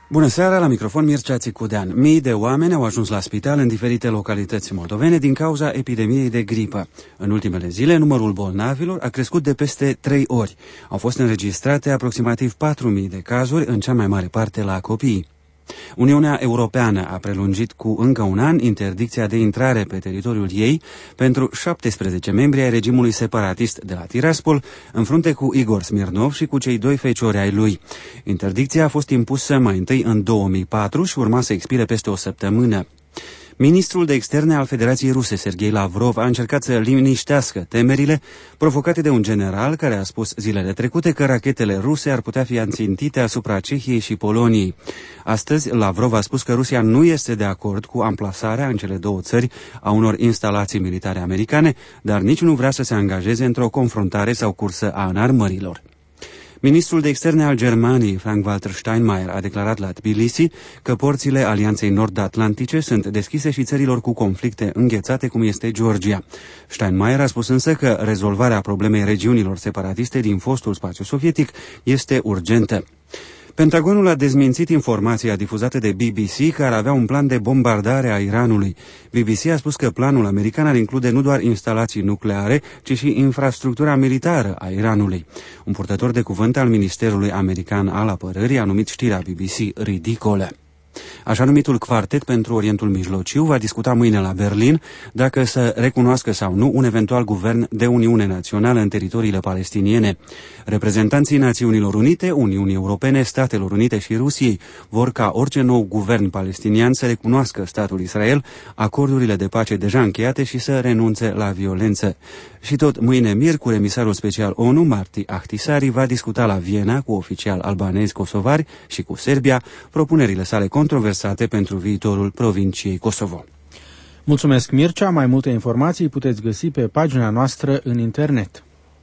Bună seara, la microfon Mircea Țicudean. Mii de oameni au ajuns la spital în diferite localități moldovene din cauza epidemiei de gripă. În ultimele zile, numărul bolnavilor a crescut de peste 3 ori. Au fost înregistrate aproximativ 4.000 de cazuri, în cea mai mare parte la copii. Uniunea Europeană a prelungit cu încă un an interdicția de intrare pe teritoriul ei pentru 17 membri ai regimului separatist de la Tiraspol, în frunte cu Igor Smirnov și cu cei 2 feciori ai lui. Interdicția a fost impusă mai întâi în 2004 și urma să expire peste o săptămână. Ministrul de externe al Federației Ruse, Sergei Lavrov, a încercat să liniștească temerile provocate de un general care a spus zilele trecute că rachetele ruse ar putea fi înțintite asupra Cehiei și Poloniei. Astăzi, Lavrov a spus că Rusia nu este de acord cu amplasarea în cele două țări a unor instalații militare americane, dar nici nu vrea să se angajeze într-o confruntare sau cursă a înarmărilor. Ministrul de externe al Germaniei, Frank-Walter Steinmeier, a declarat la Tbilisi că porțile Alianței Nord-Atlantice sunt deschise și țărilor cu conflicte înghețate, cum este Georgia. Steinmeier a spus însă că rezolvarea problemei regiunilor separatiste din fostul spațiu sovietic este urgentă. Pentagonul a dezmințit informația difuzată de BBC care avea un plan de bombardare a Iranului. BBC a spus că planul american ar include nu doar instalații nucleare, ci și infrastructura militară a Iranului. Un purtător de cuvânt al Ministerului American al Apărării a numit știrea BBC ridicolă. Așa numitul Quartet pentru Orientul Mijlociu va discuta mâine la Berlin dacă să recunoască sau nu un eventual guvern de Uniune Națională în teritoriile palestiniene. Reprezentanții Națiunilor Unite, Uniunii Europene, Statelor Unite și Rusiei vor ca orice nou guvern palestinian să recunoască statul Israel, acordurile de pace deja încheiate și să renunțe la violență. Și tot mâine miercuri, emisarul special ONU, Marti Ahtisaari, va discuta la Viena cu oficiali albanezi kosovari și cu Serbia propunerile sale controversate pentru viitorul provinciei Kosovo. Mulțumesc, Mircea. Mai multe informații puteți găsi pe pagina noastră în internet.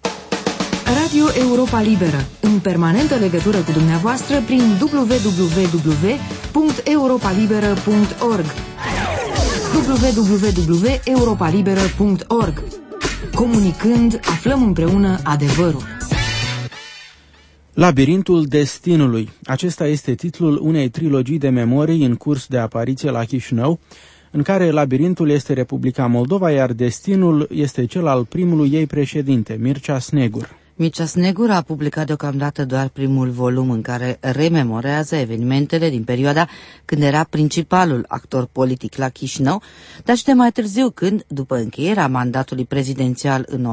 Radio Europa Liberă, în permanentă legătură cu dumneavoastră prin www.europalibera.org www.europalibera.org. Comunicând, aflăm împreună adevărul. Labirintul destinului. Acesta este titlul unei trilogii de memorii în curs de apariție la Chișinău, în care labirintul este Republica Moldova, iar destinul este cel al primului ei președinte, Mircea Snegur. Mircea Snegur a publicat deocamdată doar primul volum în care rememorează evenimentele din perioada când era principalul actor politic la Chișinău, dar și de mai târziu când, după încheierea mandatului prezidențial în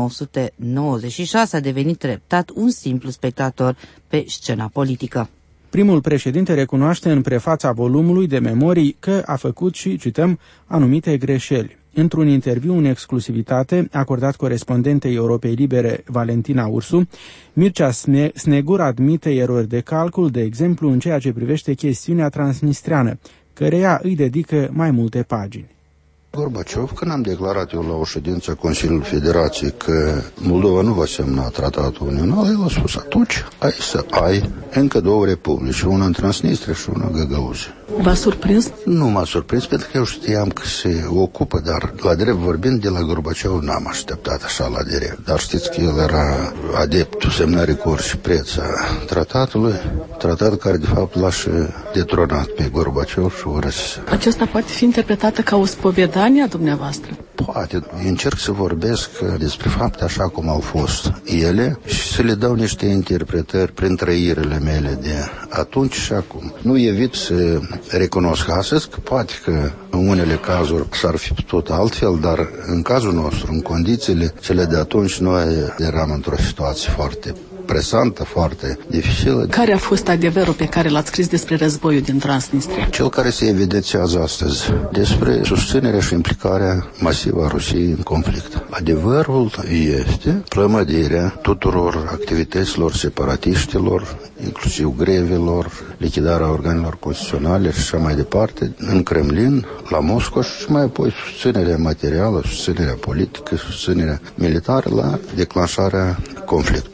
1996, a devenit treptat un simplu spectator pe scena politică. Primul președinte recunoaște în prefața volumului de memorii că a făcut și, cităm, anumite greșeli. Într-un interviu în exclusivitate acordat corespondentei Europei Libere Valentina Ursu, Mircea Snegur admite erori de calcul, de exemplu în ceea ce privește chestiunea transnistreană, căreia îi dedică mai multe pagini. Gorbaciov, când am declarat eu la o ședință a Consiliului Federației că Moldova nu va semna tratatul unional, el a spus atunci ai să ai încă două republici, una în Transnistria și una în Găgăuzia. V-a surprins? Nu m-a surprins, pentru că eu știam că se ocupă, dar la drept vorbind, de la Gorbaciov n-am așteptat așa la direct. Dar știți că el era adeptul semnării cu orice preț a tratatului, tratat care de fapt l-a și detronat pe Gorbaciov și urăs. Acesta poate fi interpretată ca o spovedanie a dumneavoastră? Poate. Încerc să vorbesc despre fapte așa cum au fost ele și să le dau niște interpretări prin trăirile mele de atunci și acum. Nu evit să recunosc astăzi că poate că în unele cazuri s-ar fi putut altfel, dar în cazul nostru, în condițiile cele de atunci, noi eram într-o situație foarte presantă, foarte dificilă. Care a fost adevărul pe care l-ați scris despre războiul din Transnistria? Cel care se evidențiază astăzi, despre susținerea și implicarea masivă a Rusiei în conflict. Adevărul este plămădirea tuturor activităților separatiștilor, inclusiv grevelor, lichidarea organelor constituționale și așa mai departe, în Kremlin, la Moscova și mai apoi susținerea materială, susținerea politică, susținerea militară la declanșarea conflictului.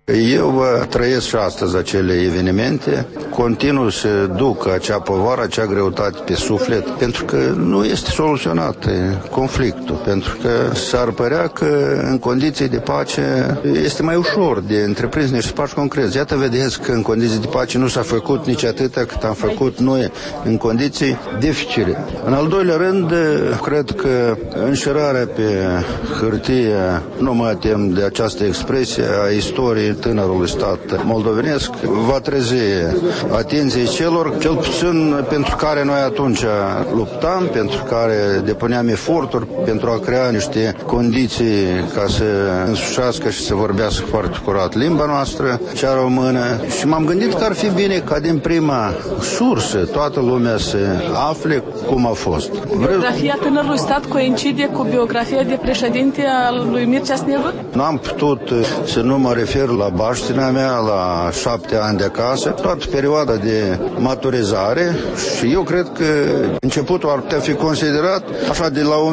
Eu trăiesc și astăzi acele evenimente, continuu să duc acea povară, acea greutate pe suflet, pentru că nu este soluționat conflictul, pentru că s-ar părea că în condiții de pace este mai ușor de întreprins niște pași concreți. Iată, vedeți că în condiții de pace nu s-a făcut nici atâta cât am făcut noi în condiții dificile. În al doilea rând, cred că înșirarea pe hârtie, nu mă tem de această expresie, a istoriei tânărului stat moldovenesc, va trezi atenției celor, cel puțin pentru care noi atunci luptam, pentru care depuneam eforturi pentru a crea niște condiții ca să însușească și să vorbească foarte curat limba noastră, cea română. Și m-am gândit că ar fi bine ca din prima sursă toată lumea să afle cum a fost. Biografia tânărului stat coincide cu biografia de președinte al lui Mircea Snegur? Nu am putut să nu mă refer la baștina mea, la 7 ani de acasă, toată perioada de maturizare, și eu cred că începutul ar putea fi considerat așa de la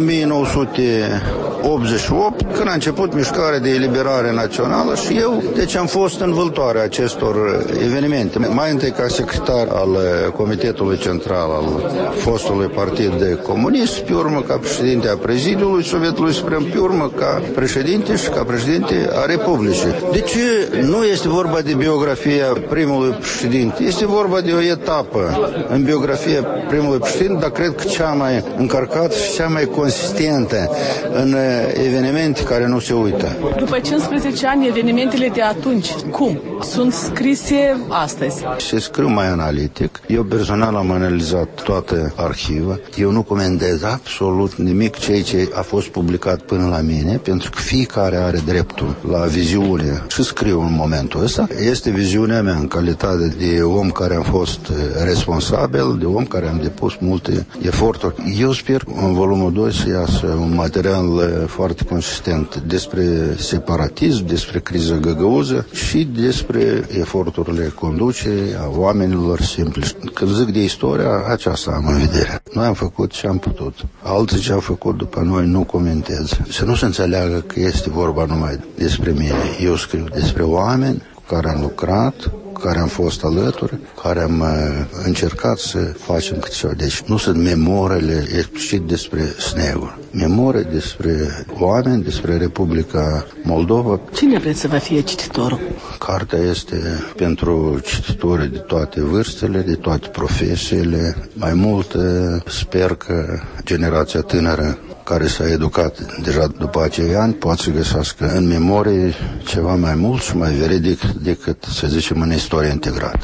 1988, când a început mișcarea de eliberare națională, și eu deci am fost în vâltoarea acestor evenimente. Mai întâi ca secretar al Comitetului Central al fostului Partid Comunist, pe urmă ca președinte a Prezidiului Sovietului Suprem, pe urmă ca președinte și ca președinte a Republicii. Deci nu este vorba de biografia primului președinte, este vorba de o etapă în biografia primului președinte, dar cred că cea mai încărcată și cea mai consistentă în evenimente care nu se uită. După 15 ani, evenimentele de atunci, cum? Sunt scrise astăzi? Se scriu mai analitic. Eu personal am analizat toată arhiva. Eu nu comentez absolut nimic ceea ce a fost publicat până la mine, pentru că fiecare are dreptul la viziune și scriu în momentul ăsta. Este viziunea mea în calitate de om care am fost responsabil, de om care am depus multe eforturi. Eu sper în volumul 2 să iasă un material foarte consistent despre separatism, despre criza găgăuză și despre eforturile conducerii a oamenilor simpli. Când zic de istoria, aceasta am în vedere. Noi am făcut ce am putut. Alții ce au făcut după noi nu comentez. Să nu se înțeleagă că este vorba numai despre mine. Eu scriu despre oameni cu care am lucrat, cu care am fost alături, cu care am încercat să facem câte ceva. Deci nu sunt memoriile explicit despre Snegur. Memorii despre oameni, despre Republica Moldova. Cine vreți să vă fie cititorul? Cartea este pentru cititorii de toate vârstele, de toate profesiile. Mai mult, sper că generația tânără care s-a educat deja după acei ani poate să găsească în memorie ceva mai mult și mai veridic decât, să zicem, în istorie integrată.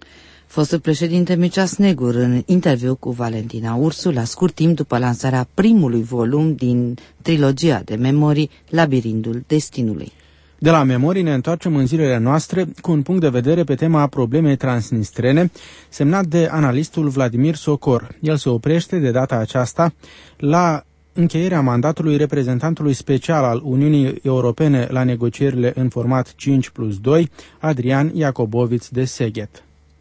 Fostul președinte Mircea Snegur în interviu cu Valentina Ursu la scurt timp după lansarea primului volum din trilogia de memorii Labirintul Destinului. De la memorii ne întoarcem în zilele noastre cu un punct de vedere pe tema problemei transnistrene, semnat de analistul Vladimir Socor. El se oprește de data aceasta la încheierea mandatului reprezentantului special al Uniunii Europene la negocierile în format 5+2, Adrian Iacoboviț de Seghet.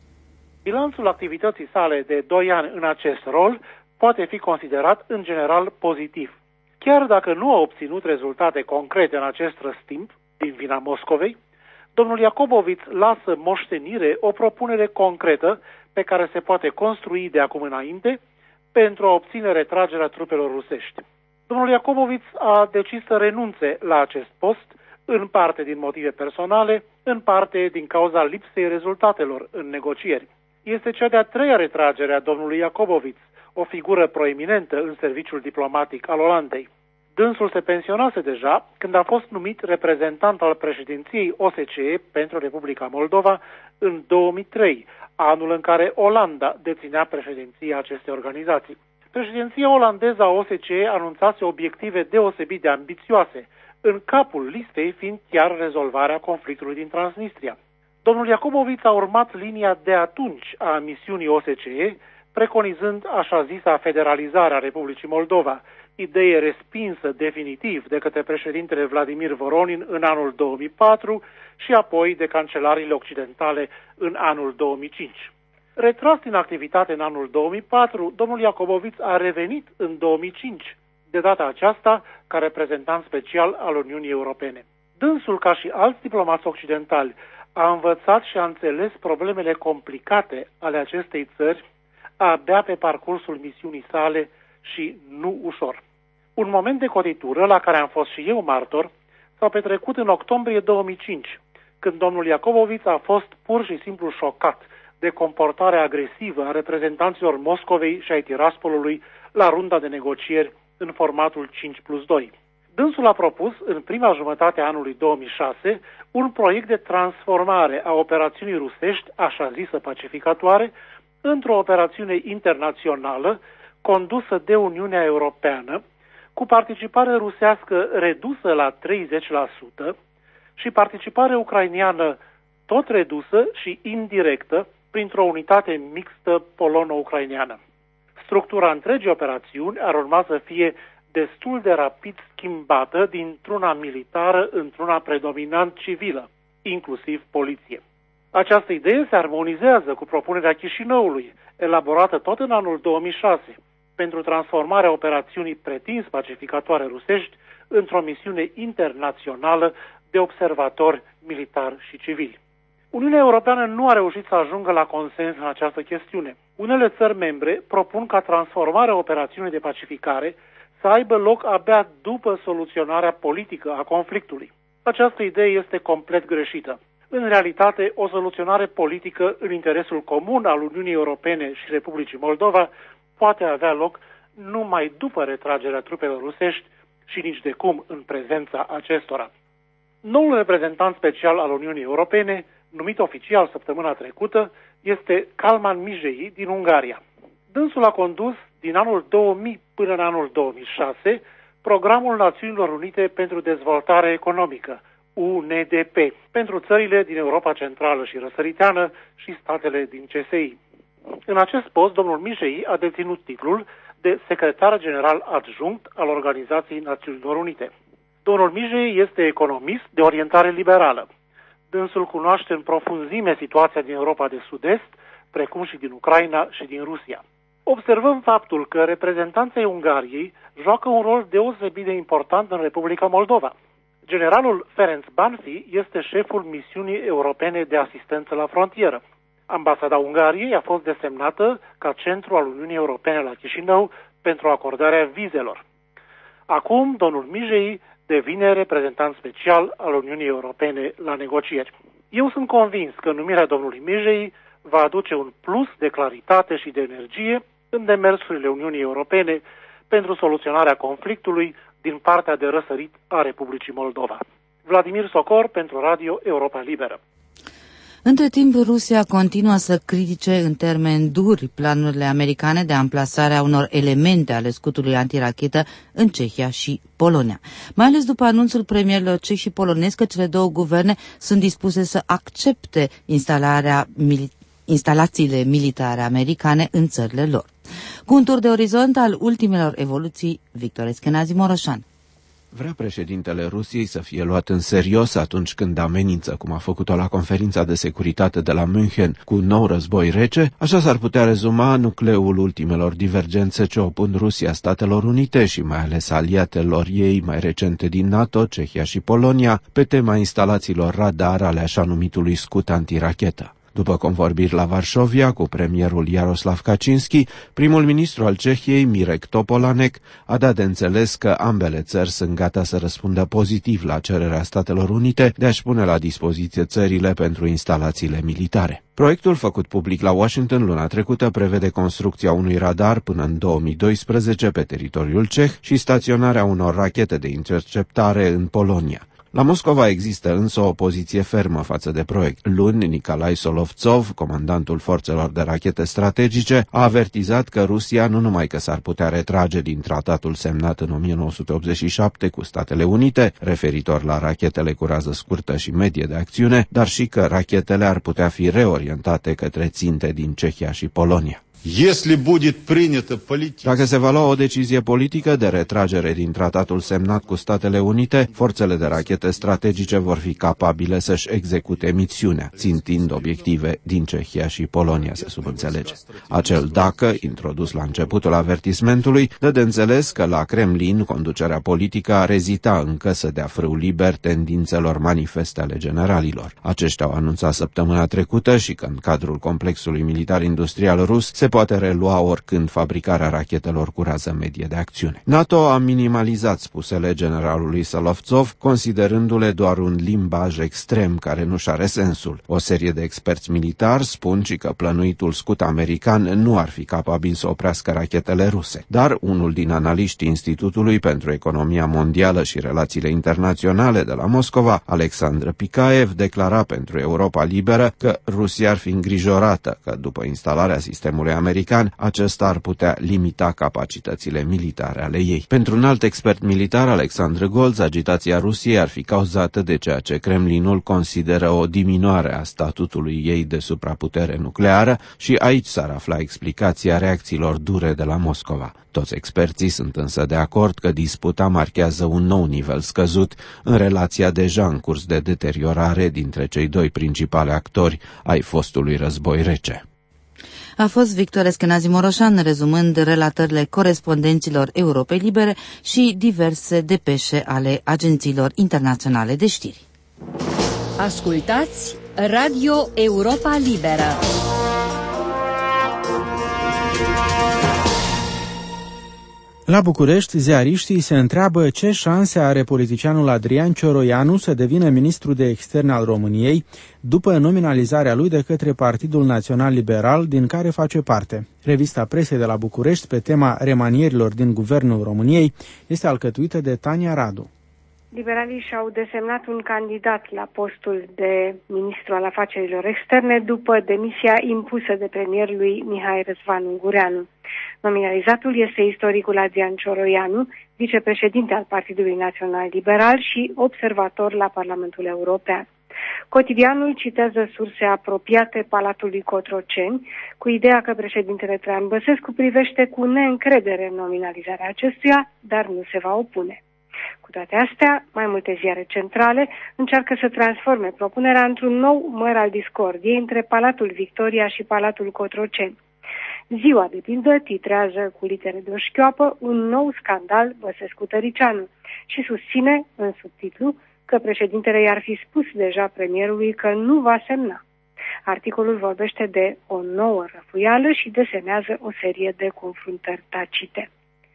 Bilanțul activității sale de 2 ani în acest rol poate fi considerat în general pozitiv. Chiar dacă nu a obținut rezultate concrete în acest răstimp, din vina Moscovei, domnul Iacoboviț lasă moștenire o propunere concretă pe care se poate construi de acum înainte pentru a obține retragerea trupelor rusești. Domnul Iacoboviț a decis să renunțe la acest post, în parte din motive personale, în parte din cauza lipsei rezultatelor în negocieri. Este cea de-a 3-a retragere a domnului Iacoboviț, o figură proeminentă în serviciul diplomatic al Olandei. Dânsul se pensionase deja când a fost numit reprezentant al președinției OSCE pentru Republica Moldova în 2003, anul în care Olanda deținea președinția acestei organizații. Președinția olandeză a OSCE anunțase obiective deosebit de ambițioase, în capul listei fiind chiar rezolvarea conflictului din Transnistria. Domnul Iacoboviț a urmat linia de atunci a misiunii OSCE, preconizând așa zisa federalizare a Republicii Moldova, idee respinsă definitiv de către președintele Vladimir Voronin în anul 2004 și apoi de cancelarile occidentale în anul 2005. Retras din activitate în anul 2004, domnul Iacoboviț a revenit în 2005, de data aceasta ca reprezentant special al Uniunii Europene. Dânsul, ca și alți diplomați occidentali, a învățat și a înțeles problemele complicate ale acestei țări abia pe parcursul misiunii sale și nu ușor. Un moment de cotitură, la care am fost și eu martor, s-a petrecut în octombrie 2005, când domnul Iacoboviț a fost pur și simplu șocat de comportarea agresivă a reprezentanților Moscovei și ai Tiraspolului la runda de negocieri în formatul 5+2. Dânsul a propus, în prima jumătate a anului 2006, un proiect de transformare a operațiunii rusești, așa zisă pacificatoare, într-o operațiune internațională condusă de Uniunea Europeană, cu participare rusească redusă la 30% și participare ucrainiană tot redusă și indirectă printr-o unitate mixtă polono-ucraineană. Structura întregii operațiuni ar urma să fie destul de rapid schimbată dintr-una militară într-una predominant civilă, inclusiv poliție. Această idee se armonizează cu propunerea Chișinăului, elaborată tot în anul 2006, pentru transformarea operațiunii pretins pacificatoare rusești într-o misiune internațională de observatori militari și civili. Uniunea Europeană nu a reușit să ajungă la consens în această chestiune. Unele țări membre propun ca transformarea operațiunii de pacificare să aibă loc abia după soluționarea politică a conflictului. Această idee este complet greșită. În realitate, o soluționare politică în interesul comun al Uniunii Europene și Republicii Moldova poate avea loc numai după retragerea trupelor rusești și nici de cum în prezența acestora. Noul reprezentant special al Uniunii Europene, numit oficial săptămâna trecută, este Kalman Mijei din Ungaria. Dânsul a condus din anul 2000 până în anul 2006 Programul Națiunilor Unite pentru Dezvoltare Economică, UNDP, pentru țările din Europa Centrală și Răsăriteană și statele din CSI. În acest post, domnul Mijei a deținut titlul de secretar general adjunct al Organizației Națiunilor Unite. Domnul Mijei este economist de orientare liberală. Dânsul cunoaște în profunzime situația din Europa de Sud-Est, precum și din Ucraina și din Rusia. Observăm faptul că reprezentanții Ungariei joacă un rol deosebit de important în Republica Moldova. Generalul Ferenc Banfi este șeful misiunii europene de asistență la frontieră. Ambasada Ungariei a fost desemnată ca centru al Uniunii Europene la Chișinău pentru acordarea vizelor. Acum, domnul Mijei devine reprezentant special al Uniunii Europene la negocieri. Eu sunt convins că numirea domnului Mijei va aduce un plus de claritate și de energie în demersurile Uniunii Europene pentru soluționarea conflictului din partea de răsărit a Republicii Moldova. Vladimir Socor pentru Radio Europa Liberă. Între timp, Rusia continuă să critique în termeni duri planurile americane de amplasare a unor elemente ale scutului antirachetă în Cehia și Polonia. Mai ales după anunțul premierilor ceh și polonezi că cele două guverne sunt dispuse să accepte instalațiile militare americane în țările lor. Cu un tur de orizont al ultimelor evoluții, Victor Eschenazi Moroșan. Vrea președintele Rusiei să fie luat în serios atunci când amenință, cum a făcut-o la conferința de securitate de la München, cu un nou război rece? Așa s-ar putea rezuma nucleul ultimelor divergențe ce opun Rusia Statelor Unite și mai ales aliatelor ei mai recente din NATO, Cehia și Polonia, pe tema instalațiilor radar ale așa numitului scut antirachetă. După convorbiri la Varșovia cu premierul Jaroslav Kaczynski, primul ministru al Cehiei, Mirek Topolánek, a dat de înțeles că ambele țări sunt gata să răspundă pozitiv la cererea Statelor Unite de a-și pune la dispoziție țările pentru instalațiile militare. Proiectul făcut public la Washington luna trecută prevede construcția unui radar până în 2012 pe teritoriul ceh și staționarea unor rachete de interceptare în Polonia. La Moscova există însă o poziție fermă față de proiect. Luni, Nicolae Solovțov, comandantul forțelor de rachete strategice, a avertizat că Rusia nu numai că s-ar putea retrage din tratatul semnat în 1987 cu Statele Unite, referitor la rachetele cu rază scurtă și medie de acțiune, dar și că rachetele ar putea fi reorientate către ținte din Cehia și Polonia. Dacă se va lua o decizie politică de retragere din tratatul semnat cu Statele Unite, forțele de rachete strategice vor fi capabile să-și execute misiunea, țintind obiective din Cehia și Polonia, se subînțelege. Acel dacă, introdus la începutul avertismentului, dă de înțeles că la Kremlin conducerea politică ar ezita încă să dea frâu liber tendințelor manifeste ale generalilor. Aceștia au anunțat săptămâna trecută și că în cadrul complexului militar-industrial rus se poate relua oricând fabricarea rachetelor cu rază medie de acțiune. NATO a minimalizat spusele generalului Solovțov, considerându-le doar un limbaj extrem care nu-și are sensul. O serie de experți militari spun și că plănuitul scut american nu ar fi capabil să oprească rachetele ruse. Dar unul din analiștii Institutului pentru Economia Mondială și Relațiile Internaționale de la Moscova, Alexandru Picaev, declara pentru Europa Liberă că Rusia ar fi îngrijorată că după instalarea sistemului american, acesta ar putea limita capacitățile militare ale ei. Pentru un alt expert militar, Alexandru Golz, agitația Rusiei ar fi cauzată de ceea ce Kremlinul consideră o diminuare a statutului ei de supraputere nucleară și aici s-ar afla explicația reacțiilor dure de la Moscova. Toți experții sunt însă de acord că disputa marchează un nou nivel scăzut în relația deja în curs de deteriorare dintre cei doi principali actori ai fostului război rece. A fost Victor Eskenazi Moroșan, rezumând relatările corespondenților Europei Libere și diverse depeșe ale agențiilor internaționale de știri. Ascultați Radio Europa Liberă. La București, ziariștii se întreabă ce șanse are politicianul Adrian Cioroianu să devină ministru de externe al României după nominalizarea lui de către Partidul Național Liberal, din care face parte. Revista presei de la București pe tema remanierilor din Guvernul României este alcătuită de Tania Radu. Liberalii și-au desemnat un candidat la postul de ministru al afacerilor externe după demisia impusă de premierului Mihai Răzvan Ungureanu. Nominalizatul este istoricul Adrian Cioroianu, vicepreședinte al Partidului Național Liberal și observator la Parlamentul European. Cotidianul citează surse apropiate Palatului Cotroceni, cu ideea că președintele Traian Băsescu privește cu neîncredere nominalizarea acestuia, dar nu se va opune. Cu toate astea, mai multe ziare centrale încearcă să transforme propunerea într-un nou măr al discordiei între Palatul Victoria și Palatul Cotroceni. Ziua, de pildă, titrează cu litere de o șchioapă un nou scandal Băsescu-Tăricianu și susține, în subtitlu, că președintele i-ar fi spus deja premierului că nu va semna. Articolul vorbește de o nouă răfuială și desenează o serie de confruntări tacite.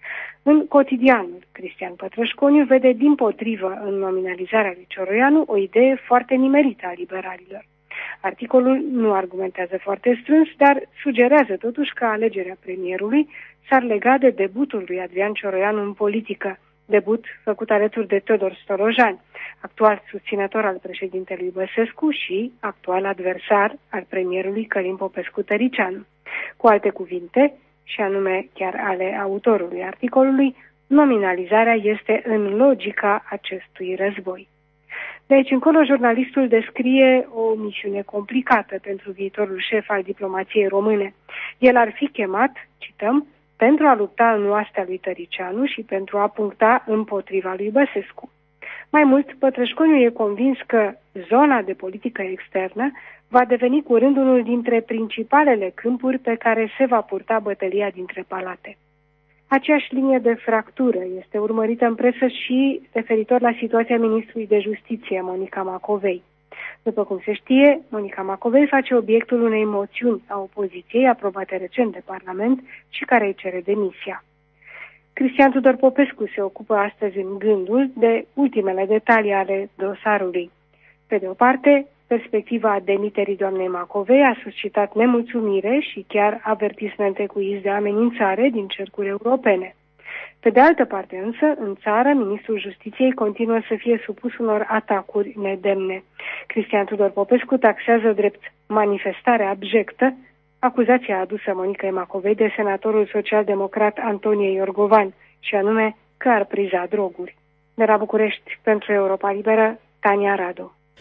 În Cotidianul, Cristian Pătrășconiu vede dimpotrivă în nominalizarea lui Cioroianu o idee foarte nimerită a liberalilor. Articolul nu argumentează foarte strâns, dar sugerează totuși că alegerea premierului s-ar lega de debutul lui Adrian Cioroianu în politică, debut făcut alături de Teodor Stolojan, actual susținător al președintelui Băsescu și actual adversar al premierului Călin Popescu-Tăricianu. Cu alte cuvinte, și anume chiar ale autorului articolului, nominalizarea este în logica acestui război. De aici încolo, jurnalistul descrie o misiune complicată pentru viitorul șef al diplomației române. El ar fi chemat, cităm, pentru a lupta în oastea lui Tăricianu și pentru a puncta împotriva lui Băsescu. Mai mult, Pătrășconiu e convins că zona de politică externă va deveni curând unul dintre principalele câmpuri pe care se va purta bătălia dintre palate. Aceeași linie de fractură este urmărită în presă și referitor la situația ministrului de Justiție, Monica Macovei. După cum se știe, Monica Macovei face obiectul unei moțiuni a opoziției aprobate recent de Parlament și care îi cere demisia. Cristian Tudor Popescu se ocupă astăzi în Gândul de ultimele detalii ale dosarului. Pe de o parte, perspectiva demiterii doamnei Macovei a suscitat nemulțumire și chiar avertismente cu iz de amenințare din cercuri europene. Pe de altă parte însă, în țară, ministrul Justiției continuă să fie supus unor atacuri nedemne. Cristian Tudor Popescu taxează drept manifestare abjectă acuzația adusă Monicăi Macovei de senatorul social-democrat Antonie Iorgovan, și anume că ar priza droguri. De la București, pentru Europa Liberă, Tania Radu.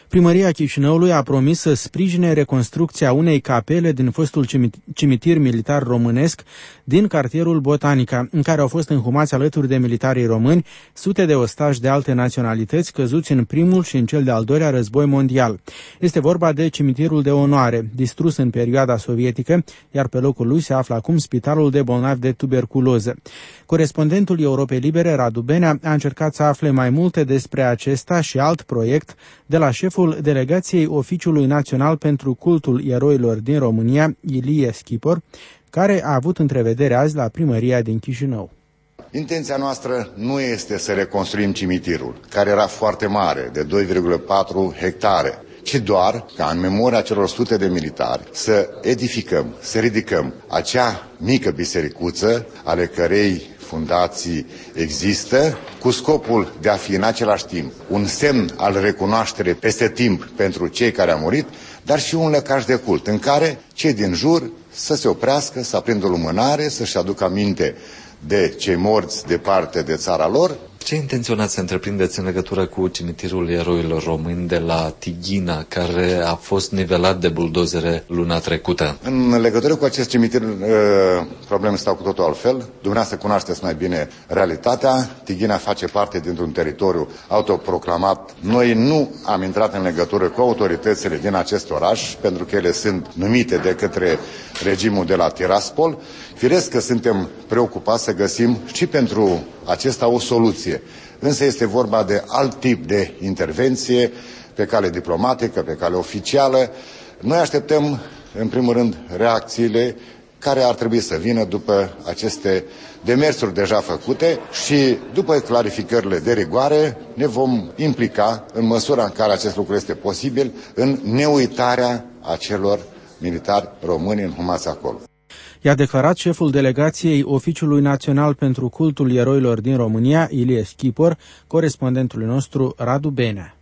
Primăria Chișinăului a promis să sprijine reconstrucția unei capele din fostul cimitir militar românesc din cartierul Botanica, în care au fost înhumați alături de militarii români sute de ostași de alte naționalități căzuți în primul și în cel de-al doilea război mondial. Este vorba de cimitirul de onoare, distrus în perioada sovietică, iar pe locul lui se află acum spitalul de bolnavi de tuberculoză. Corespondentul Europei Libere, Radu Benea, a încercat să afle mai multe despre acesta și alt proiect de la șeful delegației Oficiului Național pentru Cultul Eroilor din România, Ilie Schipor, care a avut întrevedere azi la primăria din Chișinău. Intenția noastră nu este să reconstruim cimitirul, care era foarte mare, de 2,4 hectare, ci doar ca în memoria celor sute de militari să edificăm, să ridicăm acea mică bisericuță ale cărei fundații există, cu scopul de a fi în același timp un semn al recunoașterii peste timp pentru cei care au murit, dar și un lăcaș de cult în care cei din jur să se oprească, să aprindă o lumânare, să-și aducă aminte de cei morți departe de țara lor. Ce intenționați să întreprindeți în legătură cu cimitirul eroilor români de la Tighina, care a fost nivelat de buldozere luna trecută? În legătură cu acest cimitir, problemele stau cu totul altfel. Dumneavoastră cunoașteți mai bine realitatea. Tighina face parte dintr-un teritoriu autoproclamat. Noi nu am intrat în legătură cu autoritățile din acest oraș, pentru că ele sunt numite de către regimul de la Tiraspol. Firesc că suntem preocupați să găsim și pentru acesta o soluție. Însă este vorba de alt tip de intervenție, pe cale diplomatică, pe cale oficială. Noi așteptăm, în primul rând, reacțiile care ar trebui să vină după aceste demersuri deja făcute și după clarificările de rigoare ne vom implica, în măsura în care acest lucru este posibil, în neuitarea acelor militari români înhumați acolo. I-a declarat șeful delegației Oficiului Național pentru Cultul Eroilor din România, Ilie Schipor, corespondentului nostru Radu Benea.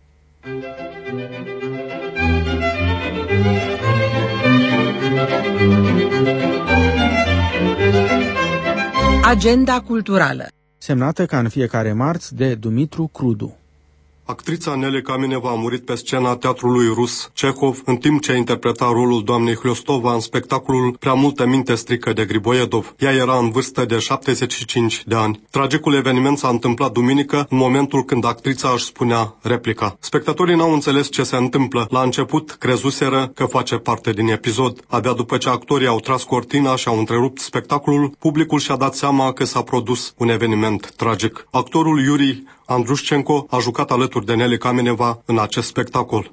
Agenda culturală. Semnată ca în fiecare marți de Dumitru Crudu. Actrița Nelly Kamineva a murit pe scena teatrului rus Cehov în timp ce interpreta rolul doamnei Hliostova în spectacolul Prea multă minte strică de Griboiedov. Ea era în vârstă de 75 de ani. Tragicul eveniment s-a întâmplat duminică, în momentul când actrița își spunea replica. Spectatorii n-au înțeles ce se întâmplă. La început crezuseră că face parte din episod. Abia după ce actorii au tras cortina și au întrerupt spectacolul, publicul și-a dat seama că s-a produs un eveniment tragic. Actorul Yuri Andrushchenko a jucat alături de Nelly Kamineva în acest spectacol.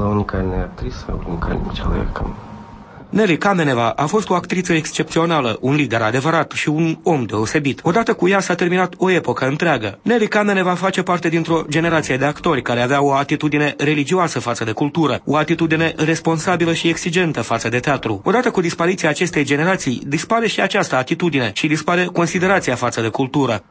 Nelly Kamineva a fost o actriță excepțională, un lider adevărat și un om deosebit. Odată cu ea s-a terminat o epocă întreagă. Nelly Kamineva face parte dintr-o generație de actori care aveau o atitudine religioasă față de cultură, o atitudine responsabilă și exigentă față de teatru. Odată cu dispariția acestei generații, dispare și această atitudine și dispare considerația față de cultură.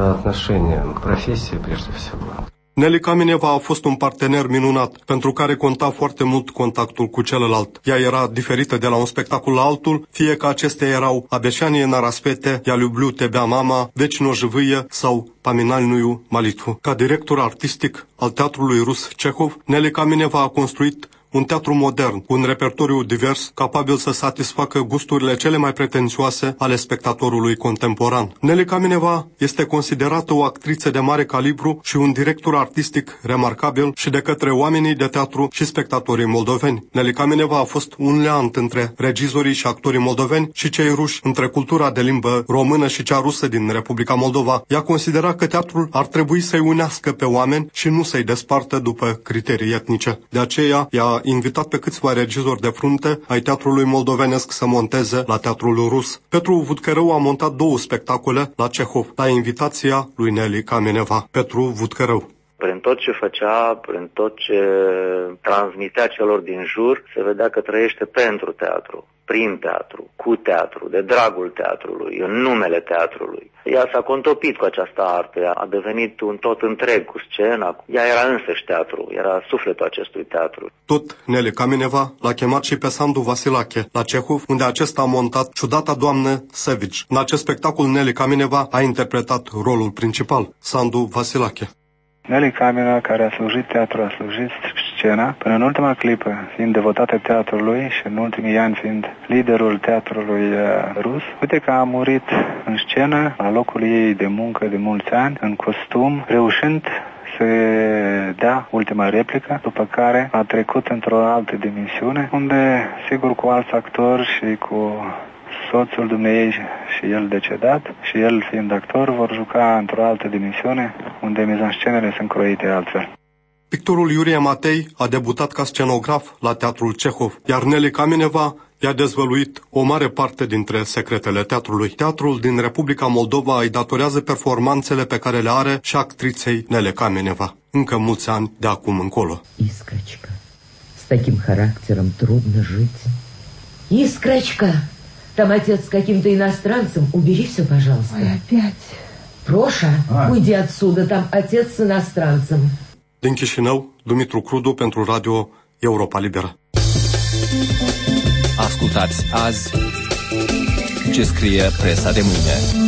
Nelly Kamineva a fost un partener minunat, pentru care conta foarte mult contactul cu celălalt. Ea era diferită de la un spectacol la altul, fie că acestea erau Abeșanie na raspete, Ja lubliu tebea mama, Vecino jivâie sau Paminalnuiu malitvu. Ca director artistic al teatrului rus Cehov, Nelly Kamineva a construit un teatru modern, cu un repertoriu divers, capabil să satisfacă gusturile cele mai pretențioase ale spectatorului contemporan. Nelly Kamineva este considerată o actriță de mare calibru și un director artistic remarcabil și de către oamenii de teatru și spectatorii moldoveni. Nelly Kamineva a fost un leant între regizorii și actorii moldoveni și cei ruși, între cultura de limbă română și cea rusă din Republica Moldova. Ea considera că teatrul ar trebui să-i unească pe oameni și nu să-i despartă după criterii etnice. De aceea, ea invitat pe câțiva regizori de frunte ai teatrului moldovenesc să monteze la teatrul rus. Petru Vudcărău a montat 2 spectacole la Cehov, la invitația lui Nelly Kamineva. Petru Vudcărău. Prin tot ce făcea, prin tot ce transmitea celor din jur, se vedea că trăiește pentru teatru, prin teatru, cu teatru, de dragul teatrului, în numele teatrului. Ea s-a contopit cu această artă, a devenit un tot întreg cu scena. Ea era însăși teatru, era sufletul acestui teatru. Tot Nelly Kamineva l-a chemat și pe Sandu Vasilache la Cehov, unde acesta a montat Ciudata doamnă Sevici. În acest spectacol Nelly Kamineva a interpretat rolul principal, Sandu Vasilache. Nelly Kamineva, care a slujit teatru, a slujit scenă, până în ultima clipă fiind devotată teatrului și în ultimii ani fiind liderul teatrului rus. Uite că a murit în scenă, la locul ei de muncă de mulți ani, în costum, reușind să dea ultima replică, după care a trecut într-o altă dimensiune, unde, sigur, cu alți actori și cu soțul dumneei și el decedat și el fiind actor, vor juca într-o altă dimensiune, unde mizanscenele sunt croite altfel. Pictorul Iurie Matei a debutat ca scenograf la Teatrul Cehov, iar Neli Kameneva i-a dezvăluit o mare parte dintre secretele teatrului. Teatrul din Republica Moldova îi datorează performanțele pe care le are și actriței Nele Kameneva. Încă mulți ani de acum încolo. Искрочка, с таким характером трудно жить. Искрочка, там отец с каким-то иностранцем. Убери все, пожалуйста. Ой, опять. Проша, уйди отсюда, там отец с иностранцем. Din Chișinău, Dumitru Crudu pentru Radio Europa Liberă. Ascultați azi ce scrie presa de mâine.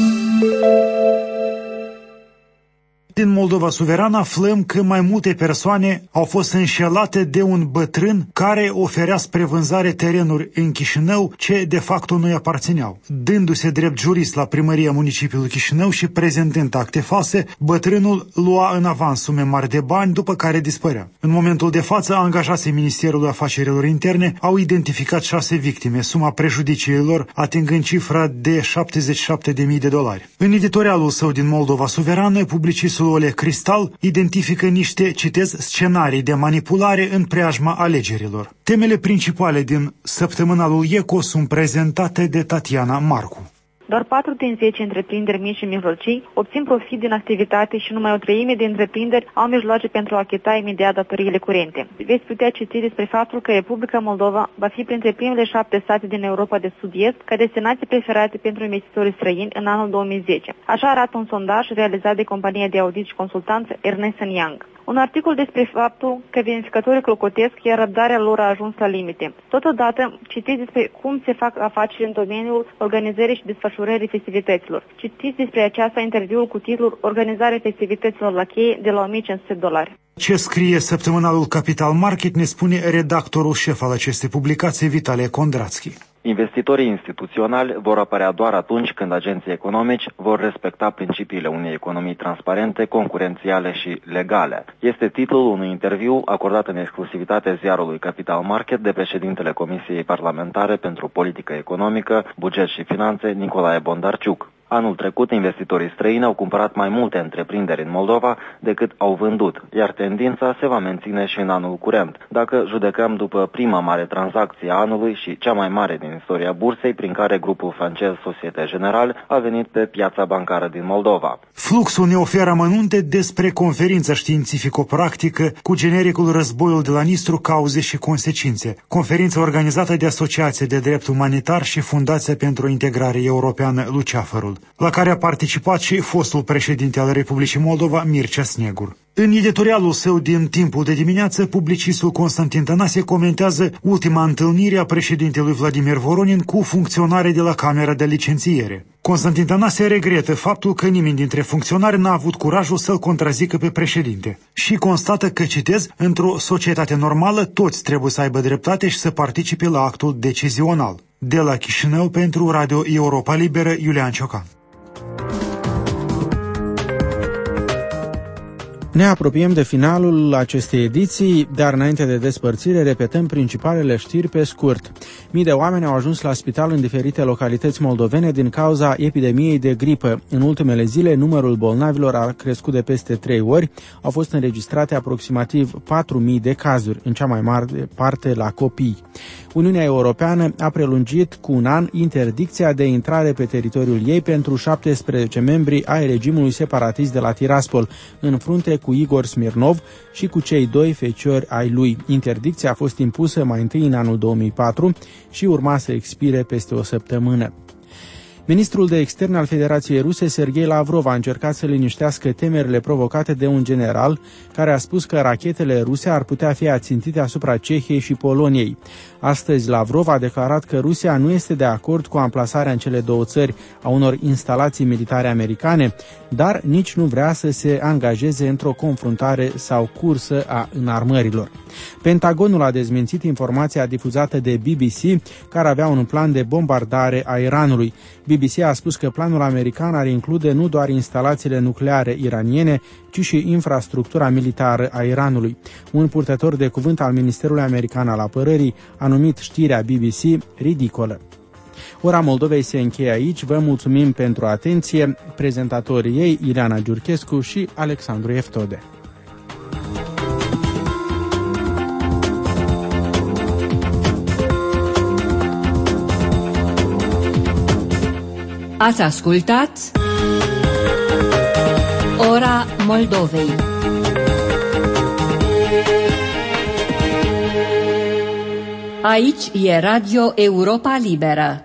Din Moldova Suverană aflăm că mai multe persoane au fost înșelate de un bătrân care oferea spre vânzare terenuri în Chișinău ce de fapt nu-i aparțineau. Dându-se drept jurist la primăria municipiului Chișinău și prezentând acte false, bătrânul lua în avans sume mari de bani, după care dispărea. În momentul de față, angajații Ministerului Afacerilor Interne au identificat 6 victime, suma prejudiciilor atingând cifra de $77.000. În editorialul său din Moldova Suverană, publicistul Ole Cristal identifică niște, citez, scenarii de manipulare în preajma alegerilor. Temele principale din săptămânalul ECO sunt prezentate de Tatiana Marcu. Doar 4 din 10 întreprinderi mici și mijlocii obțin profit din activitate și numai o treime de întreprinderi au mijloace pentru a achita imediat datoriile curente. Veți putea citi despre faptul că Republica Moldova va fi printre primele 7 state din Europa de Sud-Est ca destinații preferate pentru investitorii străini în anul 2010. Așa arată un sondaj realizat de compania de audit și consultanță Ernst & Young. Un articol despre faptul că verificatorii clocotesc, iar răbdarea lor a ajuns la limite. Totodată, citiți despre cum se fac afaceri în domeniul organizării și desfășurării festivităților. Citiți despre aceasta interviul cu titlul Organizarea festivităților la cheie de la $1.500. Ce scrie săptămânalul Capital Market ne spune redactorul șef al acestei publicații, Vitale Kondratsky. Investitorii instituționali vor apărea doar atunci când agenții economici vor respecta principiile unei economii transparente, concurențiale și legale. Este titlul unui interviu acordat în exclusivitate ziarului Capital Market de președintele Comisiei Parlamentare pentru Politică Economică, Buget și Finanțe, Nicolae Bondarciuc. Anul trecut, investitorii străini au cumpărat mai multe întreprinderi în Moldova decât au vândut, iar tendința se va menține și în anul curent, dacă judecăm după prima mare tranzacție a anului și cea mai mare din istoria bursei, prin care grupul francez Société Générale a venit pe piața bancară din Moldova. Fluxul ne oferă amănunte despre conferința științifico-practică cu genericul Războiul de la Nistru, cauze și consecințe, conferința organizată de Asociația de Drept Umanitar și Fundația pentru Integrare Europeană Luceafărul, la care a participat și fostul președinte al Republicii Moldova, Mircea Snegur. În editorialul său din Timpul de dimineață, publicistul Constantin Tănase comentează ultima întâlnire a președintelui Vladimir Voronin cu funcționare de la Camera de Licențiere. Constantin Tănase regretă faptul că nimeni dintre funcționari n-a avut curajul să-l contrazică pe președinte și constată că, citez, într-o societate normală toți trebuie să aibă dreptate și să participe la actul decizional. De la Chișinău pentru Radio Europa Liberă, Iulian Ciocan. Ne apropiem de finalul acestei ediții, dar înainte de despărțire repetăm principalele știri pe scurt. Mii de oameni au ajuns la spital în diferite localități moldovene din cauza epidemiei de gripă. În ultimele zile, numărul bolnavilor a crescut de peste 3 ori. Au fost înregistrate aproximativ 4.000 de cazuri, în cea mai mare parte la copii. Uniunea Europeană a prelungit cu un an interdicția de intrare pe teritoriul ei pentru 17 membri ai regimului separatist de la Tiraspol, în frunte cu Igor Smirnov și cu cei 2 feciori ai lui. Interdicția a fost impusă mai întâi în anul 2004 și urma să expire peste o săptămână. Ministrul de Externe al Federației Ruse, Sergei Lavrov, a încercat să liniștească temerile provocate de un general care a spus că rachetele ruse ar putea fi ațintite asupra Cehiei și Poloniei. Astăzi, Lavrov a declarat că Rusia nu este de acord cu amplasarea în cele două țări a unor instalații militare americane, dar nici nu vrea să se angajeze într-o confruntare sau cursă a înarmărilor. Pentagonul a dezmințit informația difuzată de BBC, care avea un plan de bombardare a Iranului. BBC a spus că planul american ar include nu doar instalațiile nucleare iraniene, ci și infrastructura militară a Iranului. Un purtător de cuvânt al Ministerului American al Apărării a numit știrea BBC ridicolă. Ora Moldovei se încheie aici. Vă mulțumim pentru atenție. Prezentatorii ei, Ileana Giurchescu și Alexandru Eftode. Ați ascultat Ora Moldovei. Aici e Radio Europa Liberă.